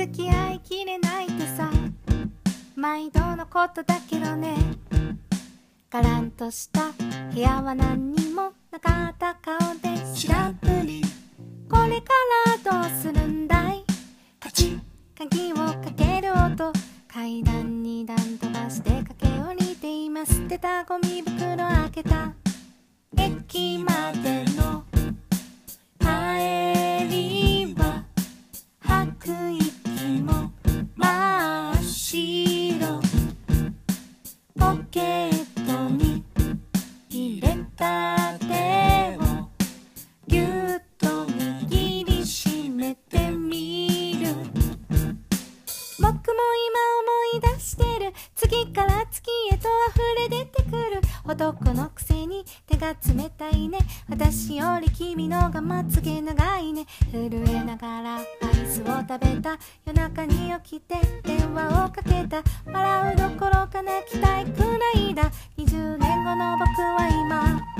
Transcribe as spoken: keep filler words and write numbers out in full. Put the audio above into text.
付き合いきれないってさ、毎度のことだけどね。ガランとした部屋は何にもなかった顔で知らんぷり。これからどうするんだい。 カチ鍵をかける音、階段に段飛ばして駆け下りて今捨てたゴミ袋開けた。駅までの帰りは吐く息も真っ白。ポケットに入れた手をぎゅっと握りしめてみる。僕も今思い出してる。次から次へと溢れ出てくる。男のくせに手が冷たいね。私より君のがまつげ長いね。震えながらアイスを食べた。夜中に起きて電話をかけた。笑うどころか泣きたいくらいだ。にじゅうねんごの僕は今